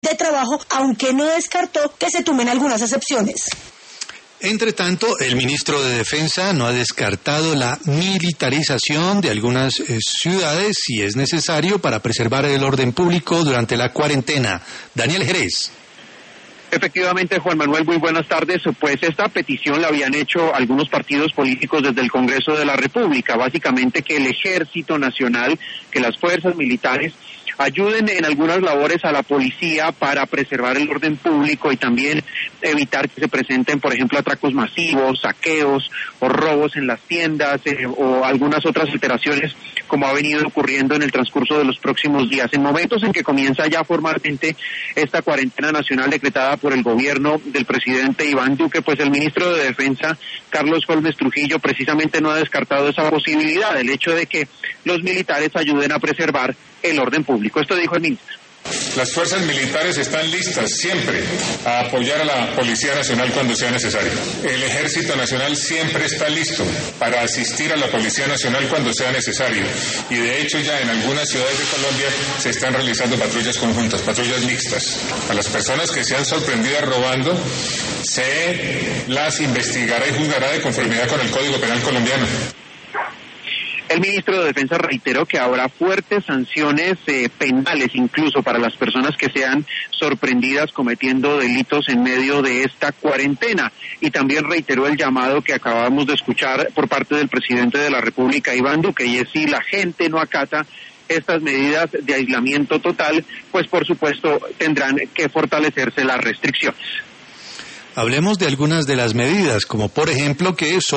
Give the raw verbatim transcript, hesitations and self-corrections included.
de trabajo, aunque no descartó que se tomen algunas excepciones. Entre tanto, el ministro de Defensa no ha descartado la militarización de algunas eh, ciudades si es necesario para preservar el orden público durante la cuarentena. Daniel Jerez. Efectivamente, Juan Manuel, muy buenas tardes. Pues esta petición la habían hecho algunos partidos políticos desde el Congreso de la República, básicamente que el Ejército Nacional, que las fuerzas militares ayuden en algunas labores a la policía para preservar el orden público y también evitar que se presenten, por ejemplo, atracos masivos, saqueos o robos en las tiendas eh, o algunas otras alteraciones como ha venido ocurriendo en el transcurso de los próximos días. En momentos en que comienza ya formalmente esta cuarentena nacional decretada por el gobierno del presidente Iván Duque, pues el ministro de Defensa, Carlos Holmes Trujillo, precisamente no ha descartado esa posibilidad, el hecho de que los militares ayuden a preservar el orden público. Esto dijo el ministro. Las fuerzas militares están listas siempre a apoyar a la Policía Nacional cuando sea necesario. El Ejército Nacional siempre está listo para asistir a la Policía Nacional cuando sea necesario. Y de hecho ya en algunas ciudades de Colombia se están realizando patrullas conjuntas, patrullas mixtas. A las personas que sean sorprendidas robando, se las investigará y juzgará de conformidad con el Código Penal colombiano. El ministro de Defensa reiteró que habrá fuertes sanciones eh, penales incluso para las personas que sean sorprendidas cometiendo delitos en medio de esta cuarentena, y también reiteró el llamado que acabamos de escuchar por parte del presidente de la República, Iván Duque, y es: si la gente no acata estas medidas de aislamiento total, pues por supuesto tendrán que fortalecerse las restricciones. Hablemos de algunas de las medidas, como por ejemplo que